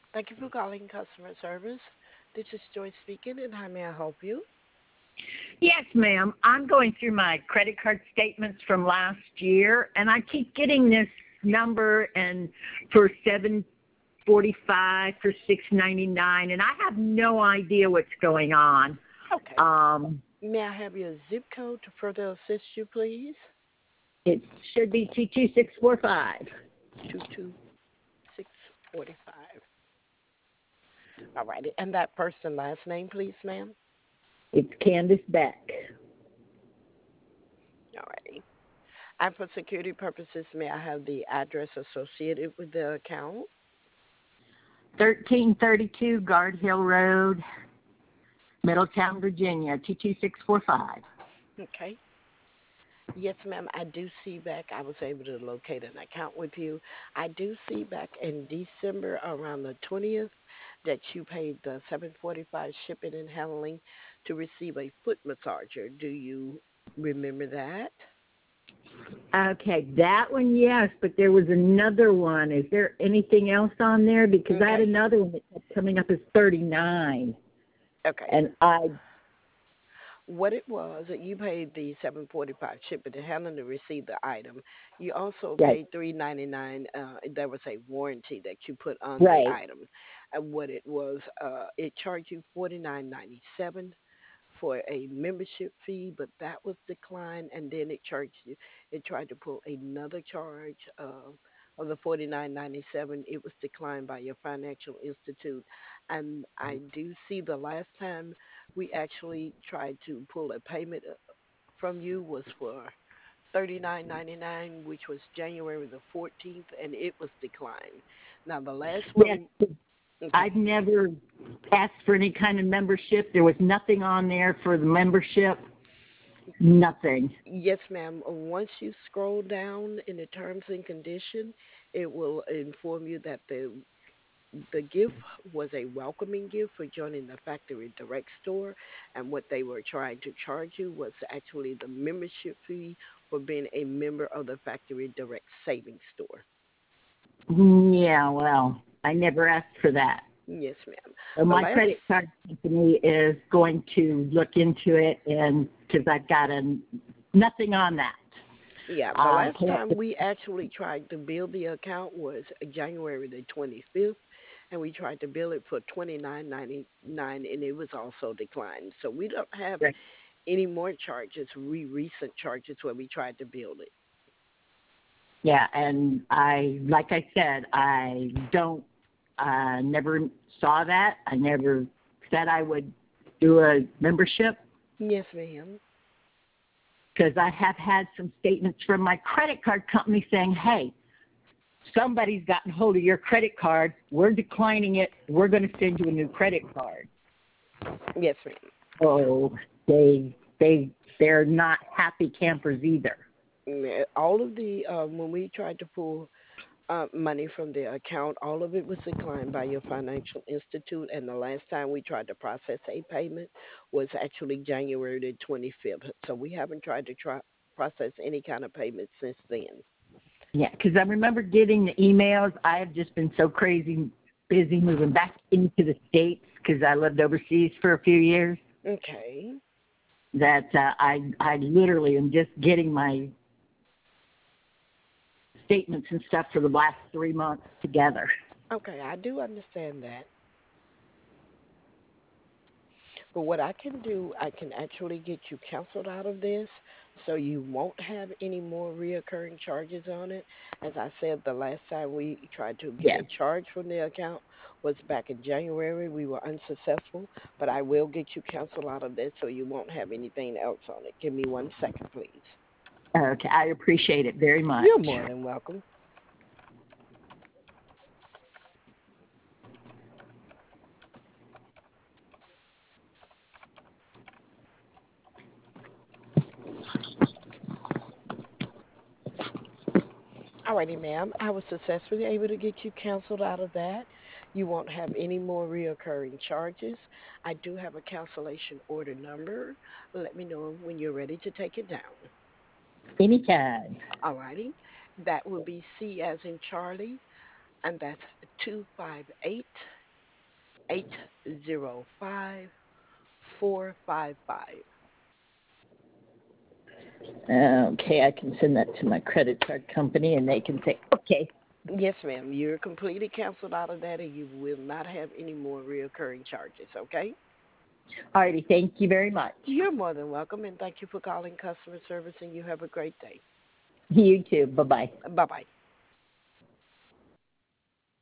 Thank you for calling customer service. This is Joy speaking, and how may I help you? Yes, ma'am. I'm going through my credit card statements from last year, and I keep getting this number and for 745 for 699, and I have no idea what's going on. Okay. Um, May I have your zip code to further assist you, please? it should be 22645. 22645. All righty. And that first and last name, please, ma'am? It's Candace Beck. All righty. And for security purposes, may I have the address associated with the account? 1332 Guard Hill Road, Middletown, Virginia, 22645. Okay. Yes, ma'am. I do see back. I was able to locate an account with you. I do see back in December around the 20th that you paid the 745 shipping and handling to receive a foot massager. Do you remember that? Okay, that one, yes, but there was another one. Is there anything else on there? Because I had Okay. another one that kept coming up as 39, Okay. and I What it was that you paid the 745 shipping and handling to receive the item. You also right, paid 399. There was a warranty that you put on the right. item, and what it was, it charged you 49.97 for a membership fee, but that was declined, and then it charged you. It tried to pull another charge of the 49.97. It was declined by your financial institute, and I do see the last time we actually tried to pull a payment from you was for 39.99, which was January the 14th, and it was declined. Now the last Yes, one, 'cause okay. I've never asked for any kind of membership. There was nothing on there for the membership. Nothing. Yes, ma'am. Once you scroll down in the terms and condition, it will inform you that the gift was a welcoming gift for joining the Factory Direct store, and what they were trying to charge you was actually the membership fee for being a member of the Factory Direct Savings Store. Yeah, well, I never asked for that. Yes, ma'am. So The my last, credit card company is going to look into it, and because I've got nothing on that. yeah, the I last can't. time we actually tried to build the account was January the 25th, and we tried to bill it for 29.99, and it was also declined. So we don't have any more charges, recent charges where we tried to build it. Yeah, and like I said, I don't, never saw that. I never said I would do a membership Yes, ma'am. because I have had some statements from my credit card company saying, hey, somebody's gotten hold of your credit card. We're declining it. We're going to send you a new credit card. Yes, ma'am. So they're not happy campers either. All of the when we tried to pull money from the account, all of it was declined by your financial institute, and the last time we tried to process a payment was actually January the 25th. So we haven't tried to process any kind of payment since then. Yeah, because I remember getting the emails. I have just been so crazy busy moving back into the States because I lived overseas for a few years Okay. that I literally am just getting my statements and stuff for the last 3 months together. Okay, I do understand that. But what I can do, I can actually get you canceled out of this so you won't have any more reoccurring charges on it. As I said, the last time we tried to get Yeah. a charge from the account was back in January. We were unsuccessful, but I will get you canceled out of this so you won't have anything else on it. Give me 1 second, please. Okay, I appreciate it very much. You're more than welcome. Alrighty, ma'am. I was successfully able to get you canceled out of that. You won't have any more reoccurring charges. I do have a cancellation order number. Let me know when you're ready to take it down. Anytime. Alrighty. That will be C as in Charlie, and that's 258. 805-455. Okay, I can send that to my credit card company, and they can say, okay. Yes, ma'am. You're completely canceled out of that, and you will not have any more reoccurring charges, okay? Alrighty, thank you very much. You're more than welcome, and thank you for calling customer service, and you have a great day. You too. Bye-bye. Bye-bye.